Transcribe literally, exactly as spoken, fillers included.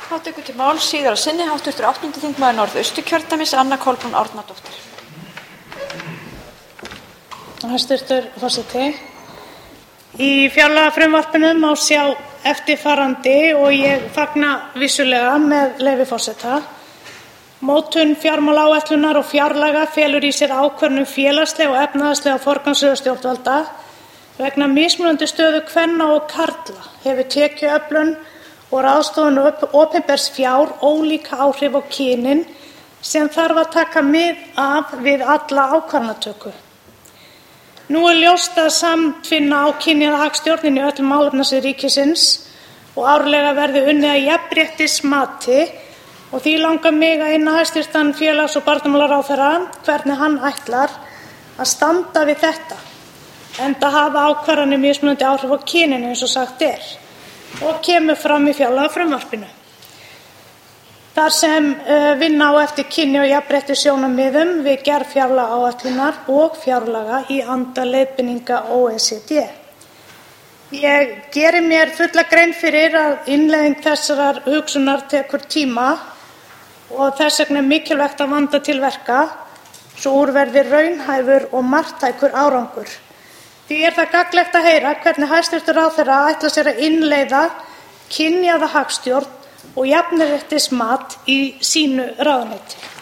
Þá tekur til máls síðar að sinni háttvirtur áttundi þingmaður Norðausturkjördæmis, Anna Kolbrún Árnadóttir. Hæstv. forseti. Í fjárlagafrumvarpinu má sjá eftirfarandi og ég fagna vissulega með leyfi forseta. Mótun fjármálaáætlunar og fjárlaga felur í sér ákvörðun um félagslega og efnahagslega forgangsröðun stjórnvalda vegna mismunandi stöðu kvenna og karla hefur tekjuöflun og ráðstöfun opinbers fjár ólíka áhrif á kynin sem þarf að taka mið af við alla ákvarðanatöku. Nú er ljóst að samtvinna á kynjaða hagstjórn í öllum málefnasviðum ríkisins og árlega verði unnið að jafnréttismati og því langar mig að inna hæstv. félags- og barnamálaráðherra hvernig hann ætlar að standa við þetta, enda hafa ákvarðanir mismunandi áhrif á kynin eins og sagt er og kemur fram í fjárlagafrumvarpinu. Þar sem uh, vinna á eftir kynja- og jafnréttissjónarmiðum við gerð fjárlagaáætlunar og fjárlaga í anda leiðbeininga O E C D. Ég geri mér fulla grein fyrir að innleiðing þessarar hugsunar tekur tíma og þess vegna er mikilvægt að vanda til verka svo úr verði raunhæfur og marktækur árangur. Því er það gagnlegt að heyra hvernig hæstv. ráðherra ætlar sér að innleiða kynjaða hagstjórn og jafnréttismat í sínu ráðuneyti.